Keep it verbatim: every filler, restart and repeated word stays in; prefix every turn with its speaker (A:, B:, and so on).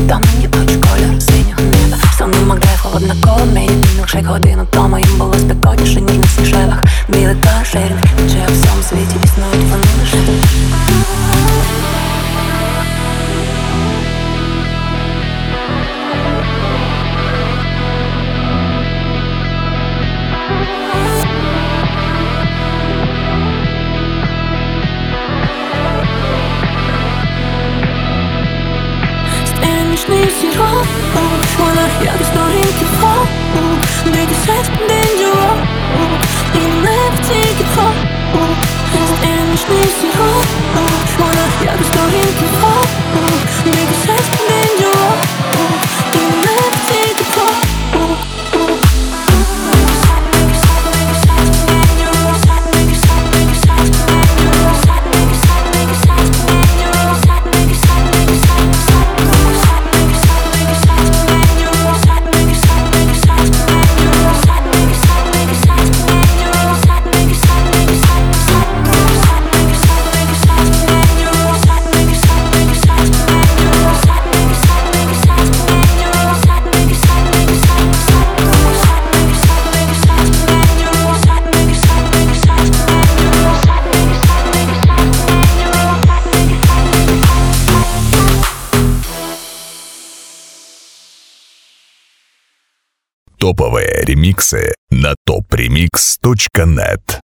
A: Та мені очі кольору синього неба. Сонний Макбет, холодна кола, мені мілкшейк годину тому їм було спекотніше, ніж на Сейшелах. Білий каршерінг, чи в всьому світі існують вони лише.
B: Нічний сірок, вона як сторінки фок, Дикий секс під дендюрок, і не тільки фок. Нічний сірок, вона як сторінки фок, Дикий секс під дендюрок, і не тільки фок.
C: Топовые ремиксы на топ ремикс точка нет.